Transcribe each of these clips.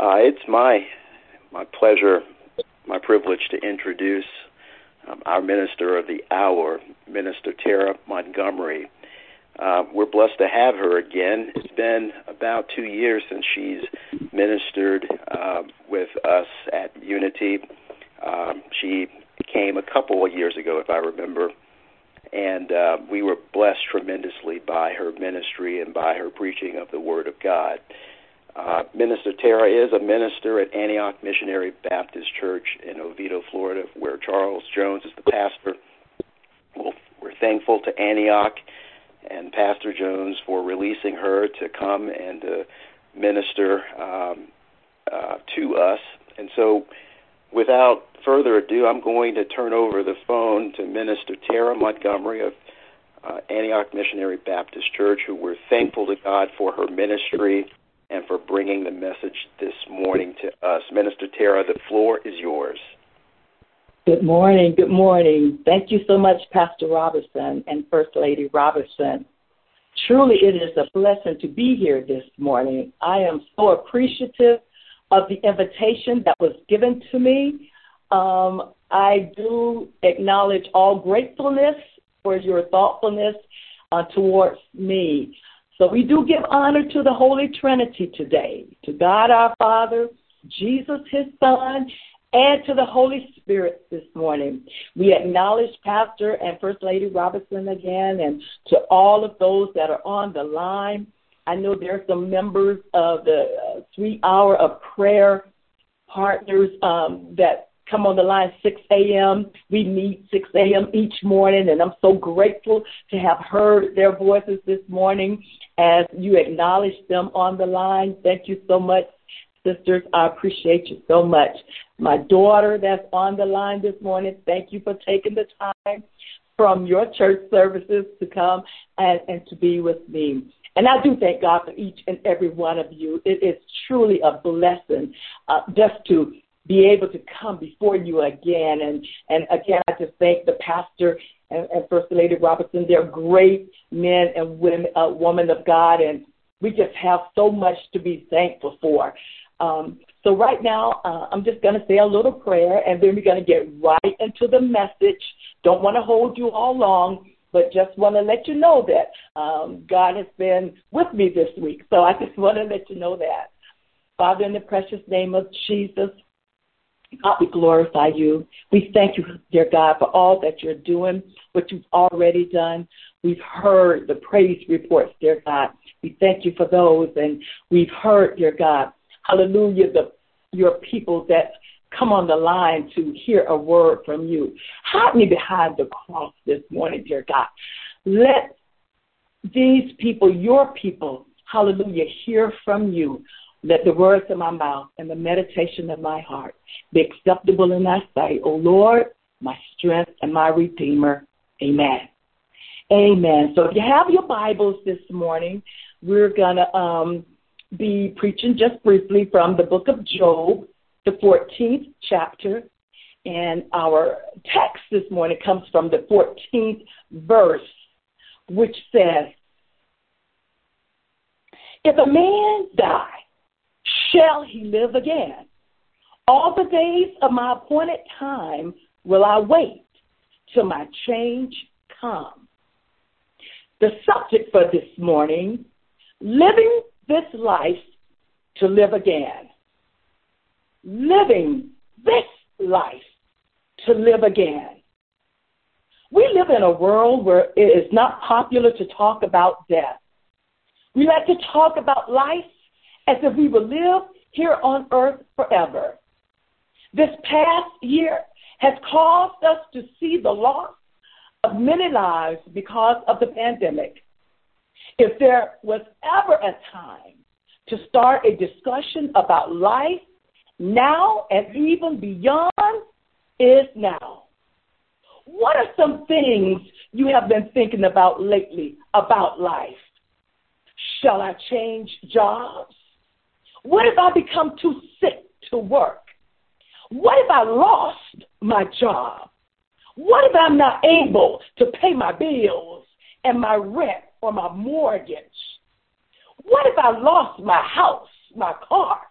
It's my pleasure, my privilege to introduce our minister of the hour, Minister Tara Montgomery. We're blessed to have her again. It's been about 2 years since she's ministered with us at Unity. She came a couple of years ago, if I remember, and we were blessed tremendously by her ministry and by her preaching of the Word of God. Minister Tara is a minister at Antioch Missionary Baptist Church in Oviedo, Florida, where Charles Jones is the pastor. We're thankful to Antioch and Pastor Jones for releasing her to come and minister to us. And so without further ado, I'm going to turn over the phone to Minister Tara Montgomery of Antioch Missionary Baptist Church, who we're thankful to God for her ministry and for bringing the message this morning to us. Minister Tara, the floor is yours. Good morning. Good morning. Thank you so much, Pastor Robertson and First Lady Robertson. Truly, it is a blessing to be here this morning. I am so appreciative of the invitation that was given to me. I do acknowledge all gratefulness for your thoughtfulness towards me. So we do give honor to the Holy Trinity today, to God our Father, Jesus his Son, and to the Holy Spirit this morning. We acknowledge Pastor and First Lady Robertson again, and to all of those that are on the line. I know there are some members of the 3 Hour of Prayer partners that come on the line 6 a.m. We meet 6 a.m. each morning, and I'm so grateful to have heard their voices this morning as you acknowledge them on the line. Thank you so much, sisters. I appreciate you so much. My daughter that's on the line this morning, thank you for taking the time from your church services to come and to be with me. And I do thank God for each and every one of you. It is truly a blessing just to be able to come before you again. And again, I just thank the pastor and First Lady Robertson. They're great men and women of God, and we just have so much to be thankful for. So right now, I'm just going to say a little prayer, and then we're going to get right into the message. Don't want to hold you all long, but just want to let you know that God has been with me this week. So I just want to let you know that. Father, in the precious name of Jesus, God, we glorify you. We thank you, dear God, for all that you're doing, what you've already done. We've heard the praise reports, dear God. We thank you for those, and we've heard, dear God, hallelujah, your people that come on the line to hear a word from you. Hide me behind the cross this morning, dear God. Let these people, your people, hallelujah, hear from you. Let the words of my mouth and the meditation of my heart be acceptable in thy sight, O Lord, my strength and my redeemer. Amen. Amen. So if you have your Bibles this morning, we're going to be preaching just briefly from the book of Job, the 14th chapter. And our text this morning comes from the 14th verse, which says, if a man die, shall he live again? All the days of my appointed time will I wait till my change come. The subject for this morning, living this life to live again. Living this life to live again. We live in a world where it is not popular to talk about death. We like to talk about life as if we will live here on earth forever. This past year has caused us to see the loss of many lives because of the pandemic. If there was ever a time to start a discussion about life, now and even beyond is now. What are some things you have been thinking about lately about life? Shall I change jobs? What if I become too sick to work? What if I lost my job? What if I'm not able to pay my bills and my rent or my mortgage? What if I lost my house, my car,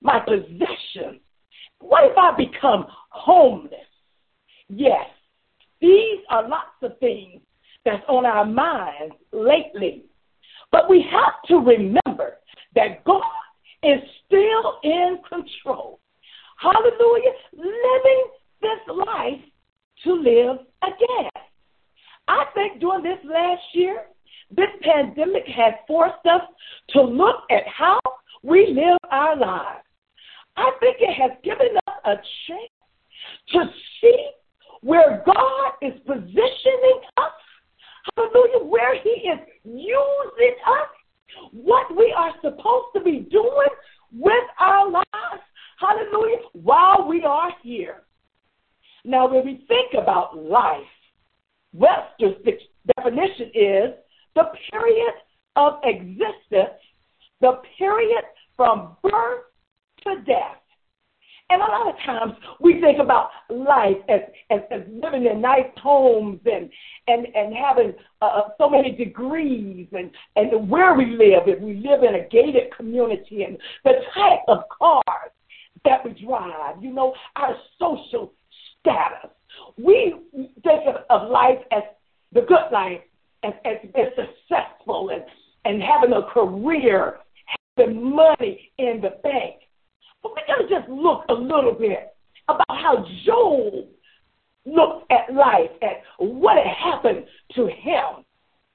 my possessions? What if I become homeless? Yes, these are lots of things that's on our minds lately. But we have to remember that God is still in control. Hallelujah. Living this life to live again. I think during this last year, this pandemic has forced us to look at how we live our lives. I think it has given us a chance to see where God is positioning us, hallelujah, where he is using us, what we are supposed to be doing with our lives, hallelujah, while we are here. Now, when we think about life, Webster's definition is the period of existence, the period from birth to death. And a lot of times we think about life as living in nice homes and having so many degrees and where we live, if we live in a gated community, and the type of cars that we drive, you know, our social status. We think of life as the good life, as successful and having a career, having money in the bank. But we're going to just look a little bit about how Job looked at life, at what had happened to him.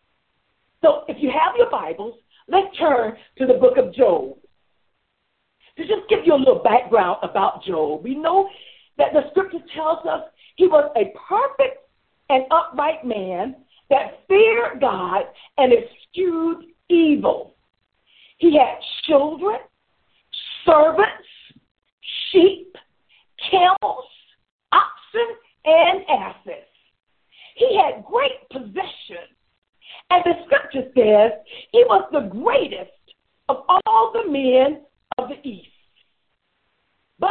So if you have your Bibles, let's turn to the book of Job. To just give you a little background about Job, we know that the scripture tells us he was a perfect and upright man that feared God and eschewed evil. He had children, servants, sheep, camels, oxen, and asses. He had great possessions. And the scripture says he was the greatest of all the men of the East. But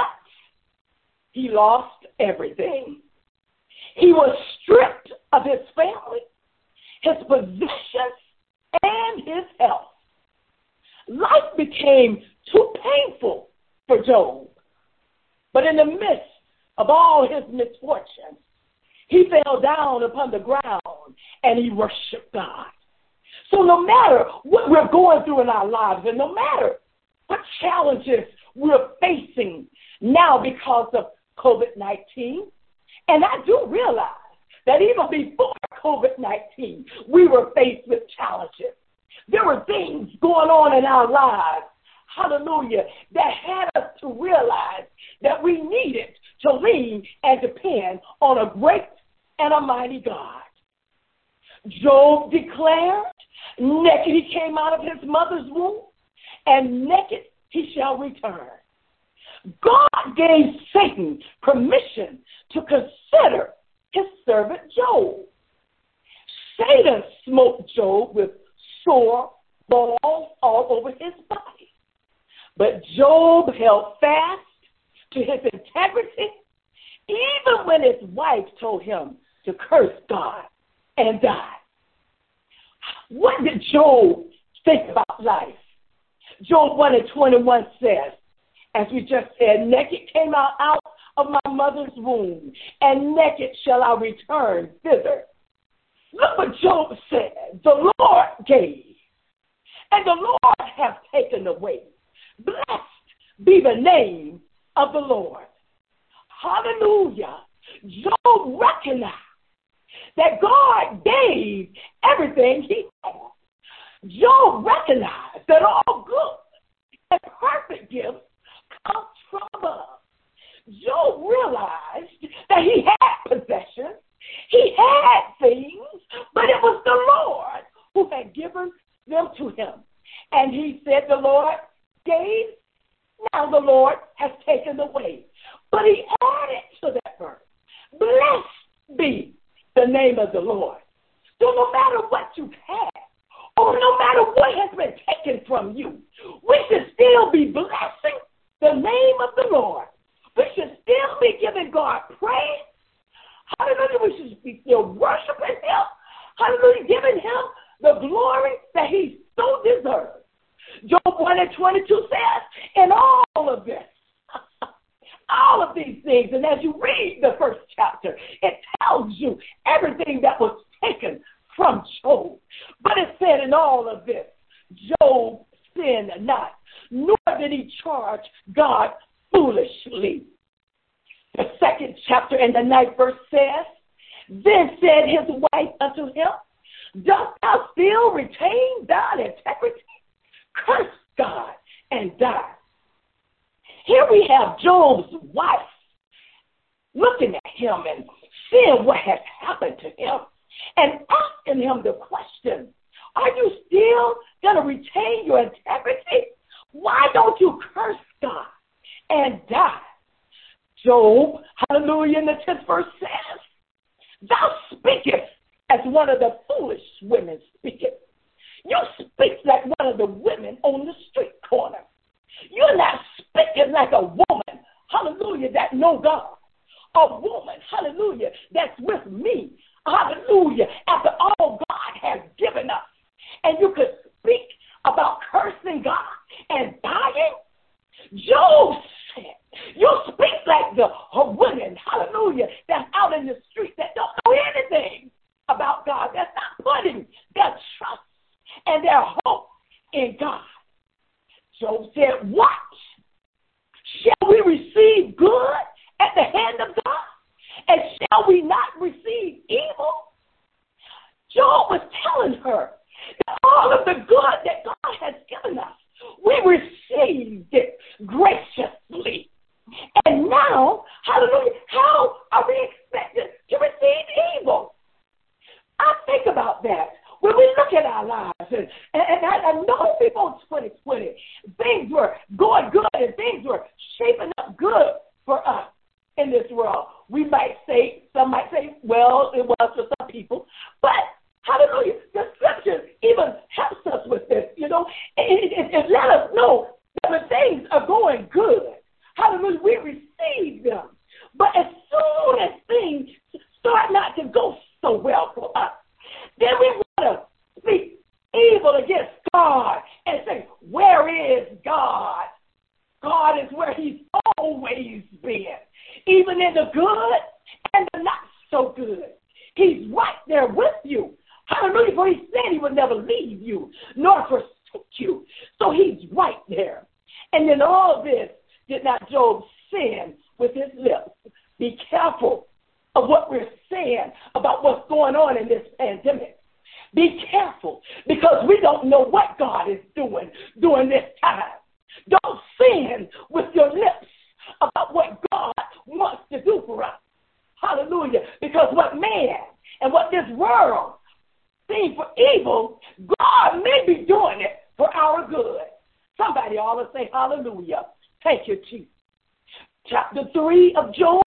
he lost everything. He was stripped of his family, his possessions, and his health. Life became too painful for Job. But in the midst of all his misfortunes, he fell down upon the ground and he worshiped God. So no matter what we're going through in our lives, and no matter what challenges we're facing now because of COVID-19, and I do realize that even before COVID-19, we were faced with challenges. There were things going on in our lives, hallelujah, that had us to realize that we needed to lean and depend on a great and a mighty God. Job declared, naked he came out of his mother's womb, and naked he shall return. God gave Satan permission to consider his servant Job. Satan smote Job with sore balls all over his body. But Job held fast to his integrity, even when his wife told him to curse God and die. What did Job think about life? Job 1:21 says, as we just said, naked came out of my mother's womb, and naked shall I return thither. Look what Job said. The Lord gave, and the Lord hath taken away. Blessed be the name of the Lord. Hallelujah. Job recognized that God gave everything he had. Job recognized that all good and perfect gifts come from above. Job realized that he had possessions, he had things, but it was the Lord who had given them to him. And he said, the Lord gave, now the Lord has taken away. But he added to that verse, blessed be the name of the Lord. So no matter what you've had, or no matter what has been taken from you, we should still be blessing the name of the Lord. We should still be giving God praise. Hallelujah. We should be still worshiping him. Hallelujah. Giving him the glory that he so deserves. Job 1:22 says, in all of this, all of these things. And as you read the first chapter, it tells you everything that was taken from Job. But it said in all of this, Job sinned not, nor did he charge God foolishly. The second chapter and the 9th verse says, then said his wife unto him, dost thou still retain thine integrity? Curse God and die. Here we have Job's wife looking at him and seeing what has happened to him and asking him the question, are you still going to retain your integrity? Why don't you curse God and die? Job, hallelujah, in the 10th verse says, thou speakest as one of the foolish women speaketh. You speak like one of the women on the street corner. You're not speaking like a woman, hallelujah, that know God. A woman, hallelujah, that's with me, hallelujah, after all God has given us. And you could speak about cursing God and dying. Job said, you speak like the women, hallelujah, that's out in the street that don't know anything about God, that's not putting their trust and their hope in God. Job said, what? Shall we receive good at the hand of God? And shall we not receive evil? Job was telling her that all of the good that God has given us, we received it graciously. And now, hallelujah, how are we expected to receive evil? I think about that. When we look at our lives, and I know people in 2020, things were going good and things were shaping up good for us in this world. We might say, some might say, well, it was for some people, but hallelujah, the scriptures even helps us with this, you know. It let us know that when things are going good, hallelujah, we receive them. But as soon as things start not to go so well for us, then we want to speak evil against God and say, where is God? God is where he's always been, even in the good and the not so good. He's right there with you. Hallelujah, for he said he would never leave you nor forsake you. So he's right there. And in all this, did not Job sin with his lips? Be careful of what we're saying about what's going on in this pandemic. Be careful, because we don't know what God is doing during this time. Don't sin with your lips about what God wants to do for us. Hallelujah. Because what man and what this world seems for evil, God may be doing it for our good. Somebody ought to say hallelujah. Thank you, Jesus. Chapter 3 of Job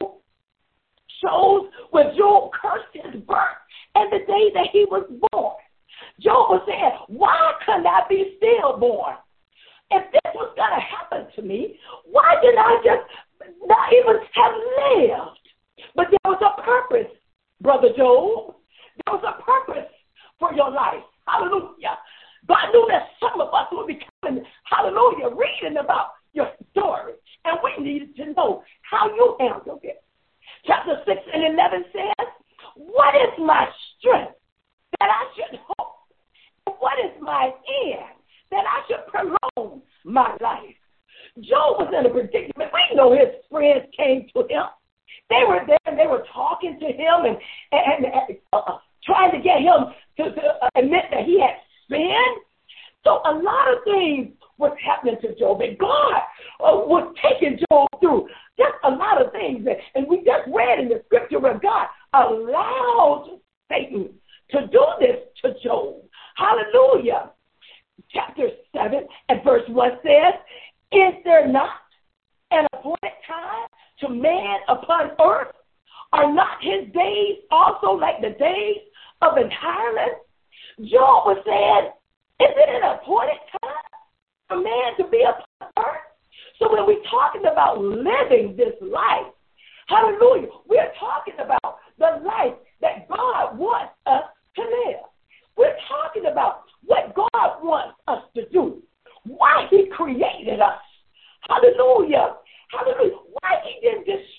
shows where Job cursed his birth and the day that he was born. Job was saying, why couldn't I be stillborn? If this was going to happen to me, why didn't I just not even have lived? But there was a purpose, Brother Job. There was a purpose for your life. Hallelujah. God knew that some of us would be coming, hallelujah, reading about your story. And we needed to know how you handled it. Chapter 6 and 11 says, what is my strength that I should hope? And what is my end that I should prolong my life? Job was in a predicament. We know his friends came to him. They were there and they were talking to him and trying to get him to admit that he had sinned. So a lot of things was happening to Job, and God was taking Job through just a lot of things. And we just read in the scripture where God allowed Satan to do this to Job. Hallelujah. Chapter 7 and verse 1 says, is there not an appointed time to man upon earth? Are not his days also like the days of an hireling? Job was saying, is it an appointed time for man to be upon earth? So when we're talking about living this life, hallelujah, we're talking about the life that God wants us to live. We're talking about what God wants us to do, why he created us. Hallelujah. Hallelujah. Why he didn't just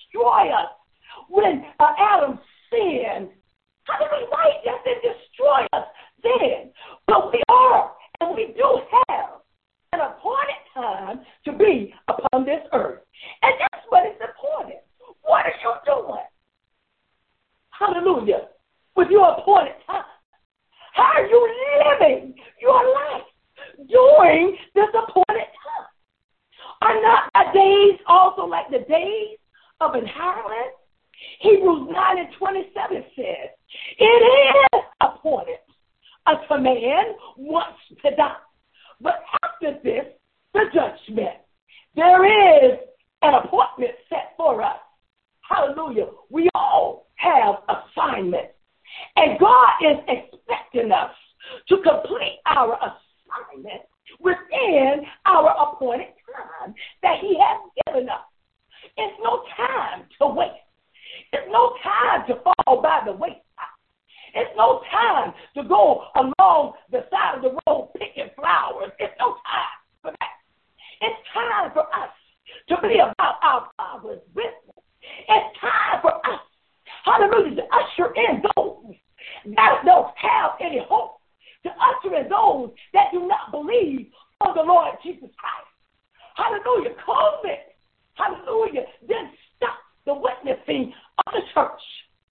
also like the days of an harlot. Hebrews 9:27 says, it is appointed unto man once to die. But after this, the judgment. There is an appointment set for us. Hallelujah. We all have assignments. And God is expecting us to complete our assignment within our appointed time that he has given us. It's no time to waste. It's no time to fall by the wayside. It's no time to go along the side of the road picking flowers. It's no time for that. It's time for us to be about our Father's business. It's time for us, hallelujah, to usher in those that don't have any hope, to usher in those that do not believe on the Lord Jesus Christ. Hallelujah. COVID, hallelujah, didn't stop the witnessing of the church.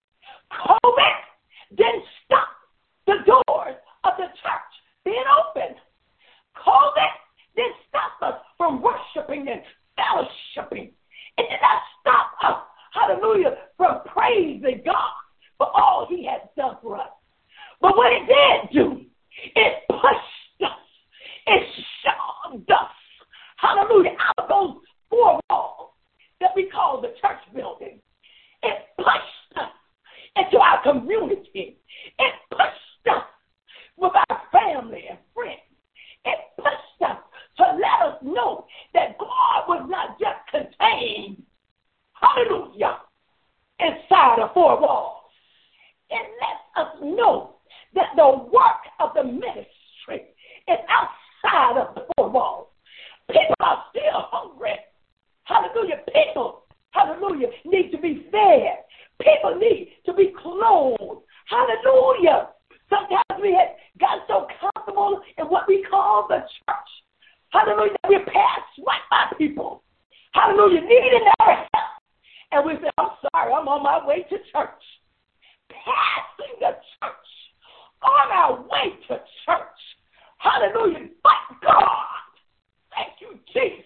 COVID didn't stop the doors of the church being open. COVID didn't stop us from worshiping and fellowshipping. It did not stop us, hallelujah, from praising God for all he has done for us. But what it did do, it pushed us, it shoved us, hallelujah, out of those four walls that we call the church building. It pushed us into our community. It pushed us with our family and friends. It pushed us to let us know that God was not just contained, hallelujah, inside of four walls. It lets us know that the work of the ministry is outside of the four walls. People are still hungry. Hallelujah. People, hallelujah, need to be fed. People need to be clothed. Hallelujah. Sometimes we have gotten so comfortable in what we call the church. Hallelujah. We pass right by people. Hallelujah. Needing our help. And we say, I'm sorry, I'm on my way to church. Passing the church. On our way to church. Hallelujah. But God. Thank you, Jesus.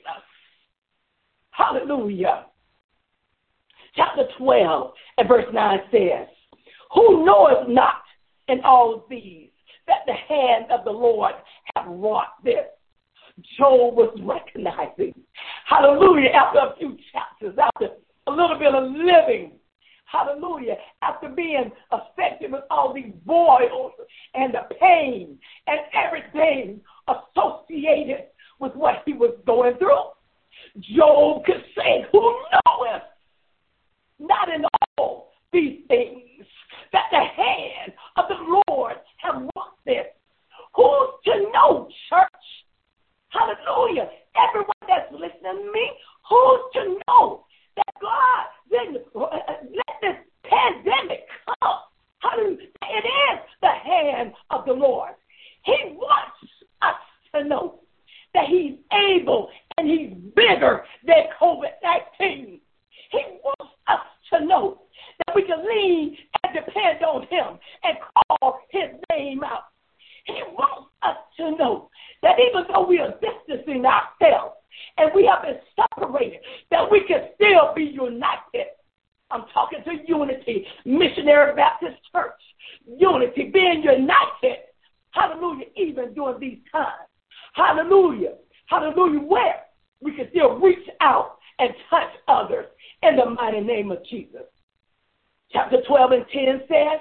Hallelujah. Chapter 12 and verse 9 says, who knoweth not in all these that the hand of the Lord hath wrought this? Job was recognizing, hallelujah, after a few chapters, after a little bit of living, hallelujah, after being affected with all these boils and the pain and everything associated with what he was going through. Job could say, who knoweth not in all these things that the hand of the Lord have wrought this? Who's to know, church? Hallelujah. Everyone that's listening to me, who's to know that God didn't let this pandemic come? Hallelujah. It is the hand of the Lord. He wants us to know that he's able and he's bigger than COVID-19. He wants us to know that we can lean and depend on him and call his name out. He wants us to know that even though we are distancing ourselves and we have been separated, that we can still be united. I'm talking to Unity, Missionary Baptist Church. Unity, being united. Hallelujah, even during these times. Hallelujah. Hallelujah, where we can still reach out and touch others in the mighty name of Jesus. Chapter 12 and 10 says,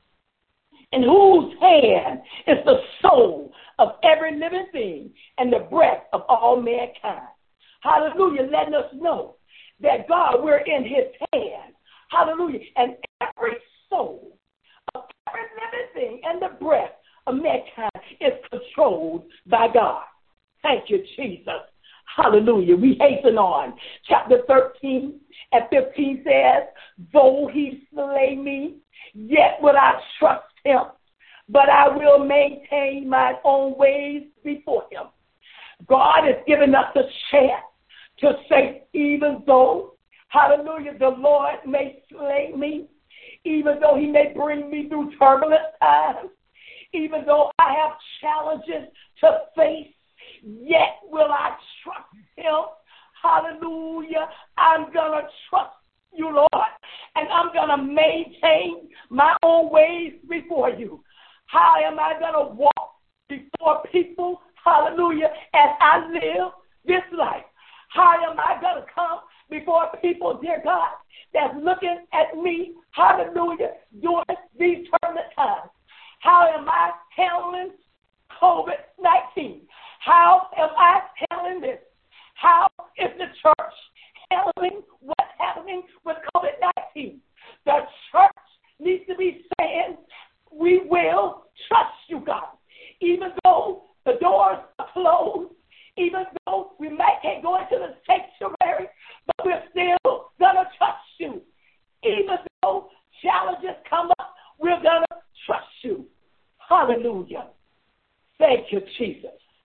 in whose hand is the soul of every living thing and the breath of all mankind. Hallelujah, letting us know that God, we're in his hand. Hallelujah, and every soul of every living thing and the breath of mankind is controlled by God. Thank you, Jesus. Hallelujah. We hasten on. Chapter 13 and 15 says, though he slay me, yet will I trust him, but I will maintain my own ways before him. God has given us a chance to say, even though, hallelujah, the Lord may slay me, even though he may bring me through turbulent times, even though I have challenges to face, yet will I trust him. hallelujah, I'm going to trust you, Lord, and I'm going to maintain my own ways before you. How am I going to walk before people, hallelujah, as I live this life? How am I going to come before people, dear God, that's looking at me, hallelujah, during these turbulent times? How am I handling COVID-19? How am I handling this? How is the church handling what's happening with COVID-19? The church needs to be saying, we will trust you, God. Even though the doors are closed, even though we can't go into the sanctuary, but we're still going to trust you. Even though challenges come up, we're going to trust you. Hallelujah. Thank you, Jesus.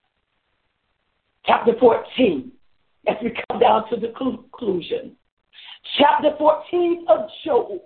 Chapter 14, as we come down to the conclusion. Chapter 14 of Job.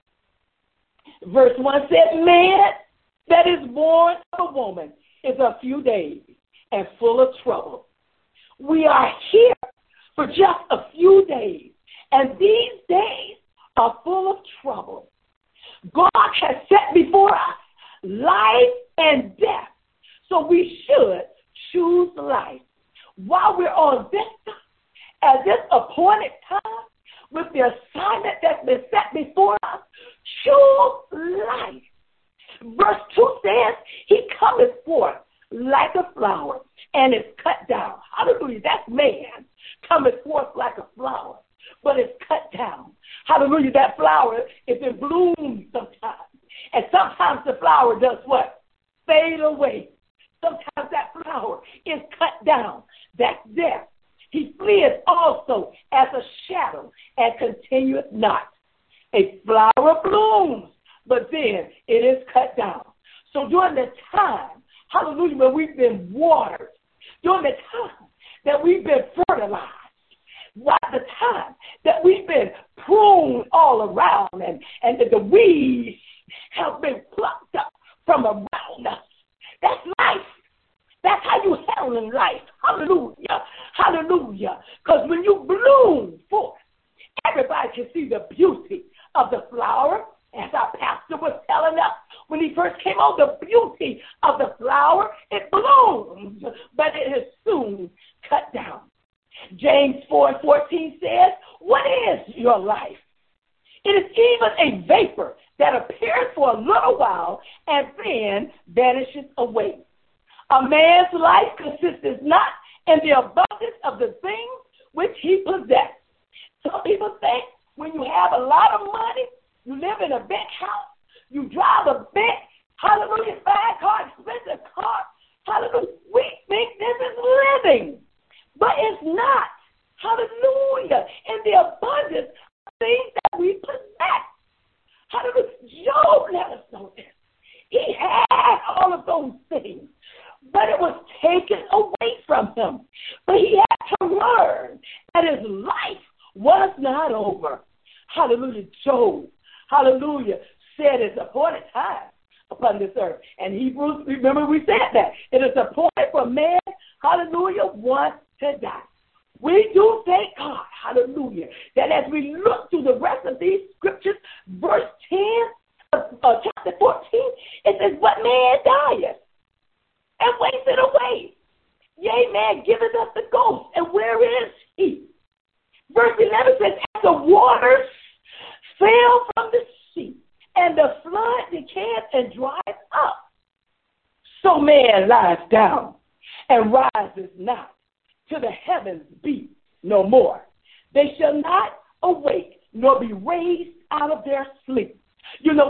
Verse 1 said, man that is born of a woman is a few days and full of trouble. We are here for just a few days, and these days are full of trouble. God has set before us life and death, so we should choose life. While we're on this time, at this appointed time, with the assignment that's been set before us, choose life. Verse 2 says, he cometh forth like a flower and is cut down. Hallelujah. That's man cometh forth like a flower, but it's cut down. Hallelujah. That flower is in bloom sometimes. And sometimes the flower does what? Fade away. Sometimes that flower is cut down. That's death. He fleeth also as a shadow and continueth not. A flower blooms, but then it is cut down. So during the time, hallelujah, when we've been watered, during the time that we've been fertilized, the time that we've been pruned all around and the weeds have been plucked up from around us, that's life. That's how you handle life. Hallelujah. Hallelujah. Because when you bloom forth, everybody can see the beauty of the flower. As our pastor was telling us when he first came on, the beauty of the flower, it blooms, but it is soon cut down. James 4:14 says, what is your life? It is even a vapor that appears for a little while and then vanishes away. A man's life consists not in the abundance of the things which he possesses. Some people think when you have a lot of money, you live in a big house, you drive a big, hallelujah, fine car, expensive car, hallelujah, we think this is living. But it's not. Hallelujah. In the abundance of things that we possess. Hallelujah. Job let us know this. He had all of those things, but it was taken away from him. But he had to learn that his life was not over. Hallelujah. Job, hallelujah, said it's appointed time upon this earth. And Hebrews, remember we said that. It is appointed for man, hallelujah, once to die. We do thank God, hallelujah, that as we look through the rest of these scriptures, verse 10 of chapter 14, it says, what man dieth and wasted away? Yea, man giveth up the ghost, and where is he? Verse 11 says, as the waters fell from the sea, and the flood decayeth and dries up, so man lies down and rises not, till the heavens be no more. They shall not awake, nor be raised out of their sleep. You know,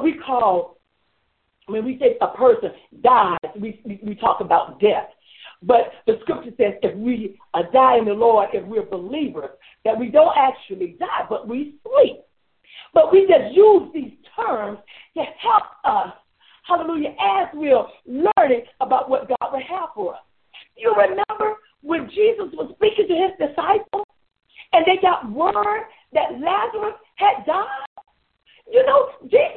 when we say a person dies, we talk about death. But the scripture says if we die in the Lord, if we're believers, that we don't actually die, but we sleep. But we just use these terms to help us, hallelujah, as we're learning about what God would have for us. You remember when Jesus was speaking to his disciples and they got word that Lazarus had died? You know,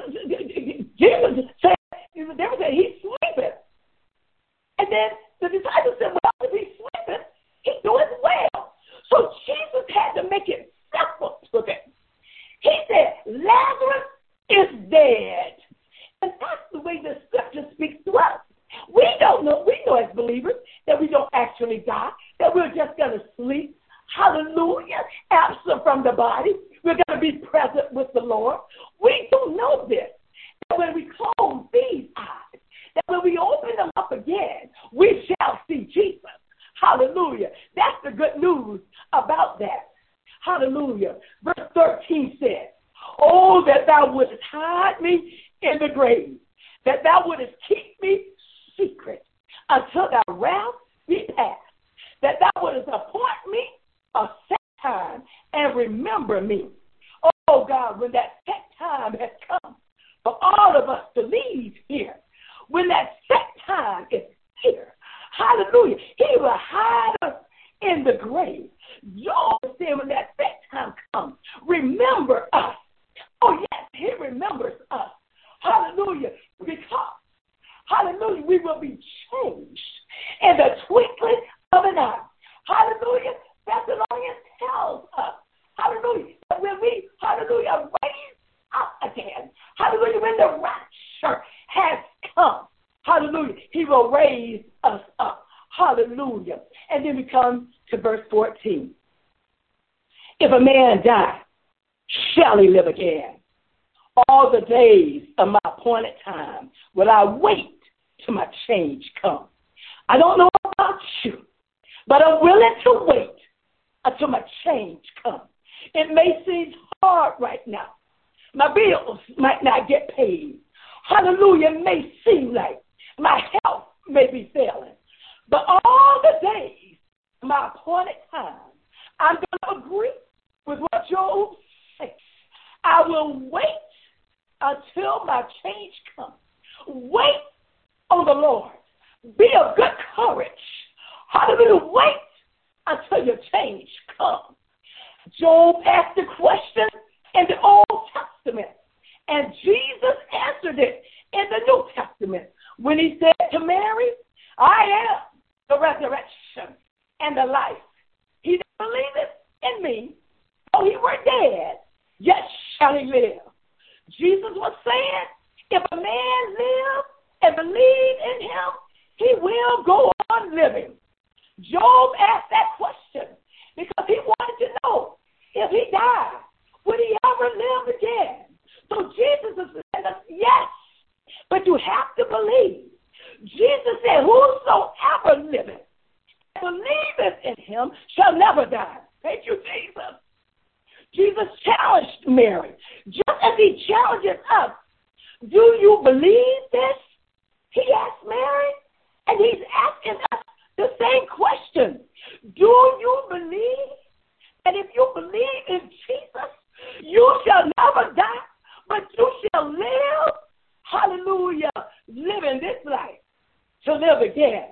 Jesus said, they said, he's sleeping. And then the disciples said, well, if he's sleeping, he's doing well. So Jesus had to make it simple to them. He said, Lazarus is dead. And that's the way the scripture speaks to us. We don't know. We know as believers that we don't actually die, that we're just going to sleep. Hallelujah. Absent from the body. We're going to be present with the Lord. We do know this, that when we close these eyes, that when we open them up again, we shall see Jesus. Hallelujah. That's the good news about that. Hallelujah. Verse 13 says, oh, that thou wouldest hide me in the grave, that thou wouldest keep me secret until thy wrath be past, that thou wouldest appoint me a set time and remember me. Oh, God, when that set time has come for all of us to leave here, when that set time is here, hallelujah, he will hide us in the grave. Job said when that set time comes, remember us. Oh, yes, he remembers us. Hallelujah. Because, hallelujah, we will be changed in the twinkling of an eye. Hallelujah. Thessalonians tells us, hallelujah, that when we, hallelujah, are raised up again, hallelujah, when the rapture has come, hallelujah, he will raise us up. Hallelujah. And then we come to verse 14. If a man die, shall he live again? All the days of my appointed time will I wait till my change come. I don't know about you, but I'm willing to wait until my change comes. It may seem hard right now. My bills might not get paid. Hallelujah. It may seem like my health may be failing. But all the days, my appointed time, I'm going to agree with what Job says. I will wait until my change comes. Wait on the Lord. Be of good courage. Hallelujah. Wait until your change comes. Job asked the question in the Old Testament, and Jesus answered it in the New Testament when he said to Mary, I am the resurrection and the life. He that believeth in me, though he were dead, yet shall he live. Jesus was saying, if a man live and believe in him, he will go on living. Job asked that question because he wanted to know if he died, would he ever live again? So Jesus is saying, yes, but you have to believe. Jesus said, whosoever liveth and believeth in him shall never die. Thank you, Jesus. Jesus challenged Mary, just as he challenges us. Do you believe this? He asked Mary, and he's asking us the same question. Do you believe? And if you believe in Jesus, you shall never die, but you shall live, hallelujah, living this life to live again.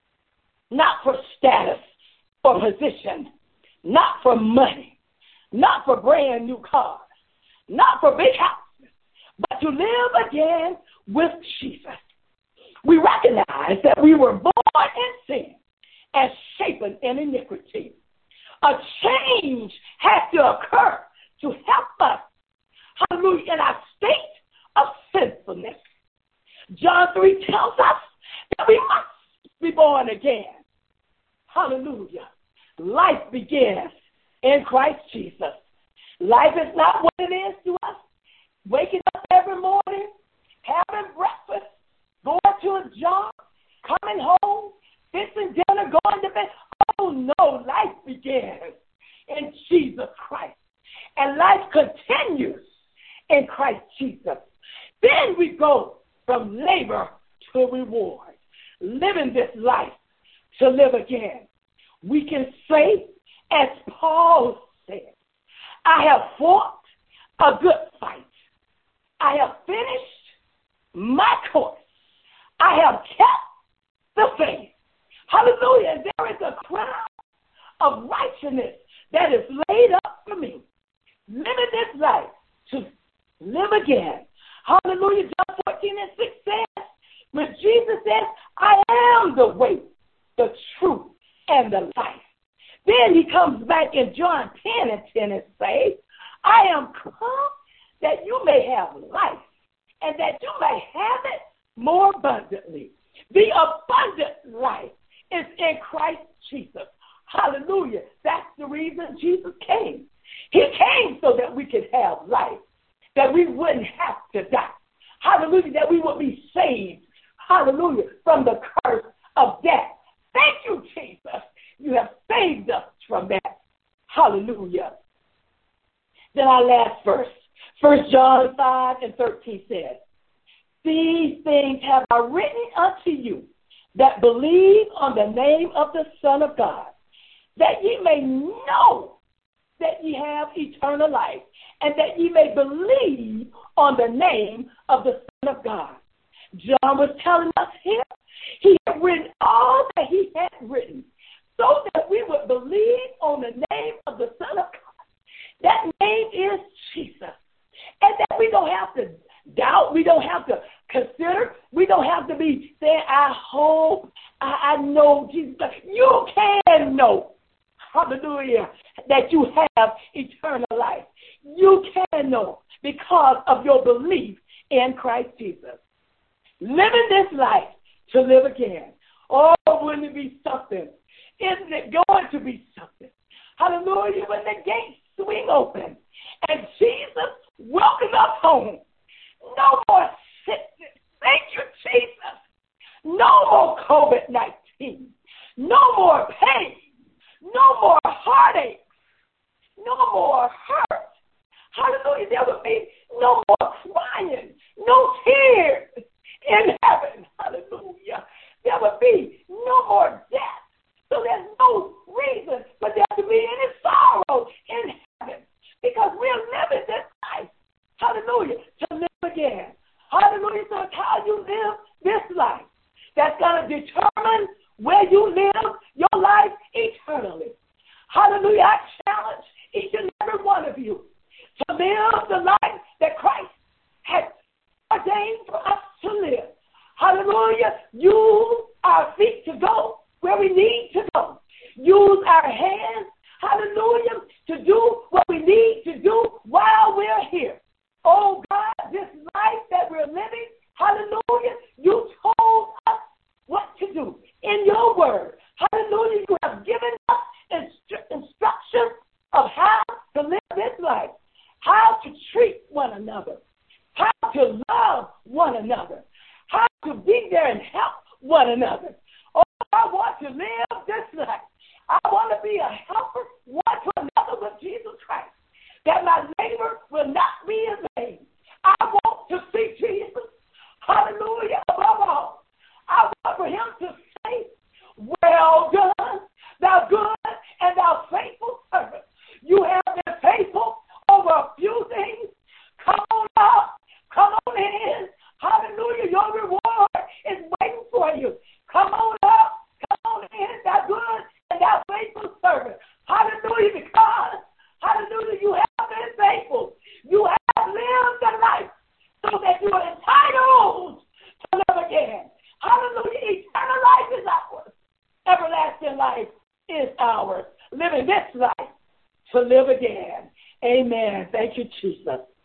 Not for status or position, not for money, not for brand new cars, not for big houses, but to live again with Jesus. We recognize that we were born in sin and shapen in iniquity. A change has to occur to help us, hallelujah, in our state of sinfulness. John 3 tells us that we must be born again. Hallelujah. Life begins in Christ Jesus. Life is not what it is to us. Waking up every morning, having breakfast, going to a job, coming home, fixing dinner, going to bed. Oh, no, life begins in Jesus Christ. And life continues in Christ Jesus. Then we go from labor to reward, living this life to live again. We can say, as Paul said, I have fought a good fight. I have finished my course. I have kept the faith. Hallelujah. And there is a crown of righteousness that is laid up for me. Living this life to live again. Hallelujah. John 14:6 says, when Jesus says, I am the way, the truth, and the life. Then he comes back in John 10:10 and says, I am come that you may have life, and that you may have it more abundantly. The abundant life is in Christ Jesus. Hallelujah. That's the reason Jesus came. He came so that we could have life, that we wouldn't have to die. Hallelujah, that we would be saved. Hallelujah, from the curse of death. Thank you, Jesus. You have saved us from that. Hallelujah. Then our last verse, 1 John 5:13 says, these things have I written unto you that believe on the name of the Son of God, that ye may know that ye have eternal life, and that ye may believe on the name of the Son of God. John was telling us here, he had written all that he had written, so that we would believe on the name of the Son of God. That name is Jesus. And that we don't have to doubt, we don't have to consider, we don't have to be saying, I hope, I know Jesus. You can know, hallelujah, that you have eternal life. You can know because of your belief in Christ Jesus. Living this life to live again. Oh, wouldn't it be something? Isn't it going to be something? Hallelujah, when the gates swing open and Jesus welcome us home. No more sickness. Thank you, Jesus. No more COVID-19. No more pain. No more heartache. No more hurt. Hallelujah. There will be no more crying. No tears in heaven. Hallelujah. There will be no more death. So there's no reason for there to be any sorrow in heaven. Because we're living this life. Hallelujah. To live again. Hallelujah. So it's how you live this life that's going to determine where you live your life eternally. Hallelujah. I challenge each and every one of you to live the life that Christ has ordained for us to live. Hallelujah. Use our feet to go where we need to go. Use our hands, hallelujah, to do what we need to do while we're here. Oh, God, this life that we're living, hallelujah, you told us what to do in your word. Hallelujah, you have given us instructions of how to live this life, how to treat one another, how to love one another, how to be there and help one another. Oh, I want to live this life. I want to be a helper one to another with Jesus Christ, that my labor will not be in vain. I want to see Jesus, hallelujah, above all. I want for him to say, well done, thou good and thou faithful servant. You have been faithful over a few things. Come on up, come on in. Hallelujah, your reward is waiting for you. Come on up, come on in, thou good and thou faithful servant. Hallelujah, because, hallelujah, you have been faithful. You have lived the life so that you are entitled to live again. Hallelujah, eternal life is ours. Everlasting life is ours. Living this life to live again. Amen. Thank you, Jesus.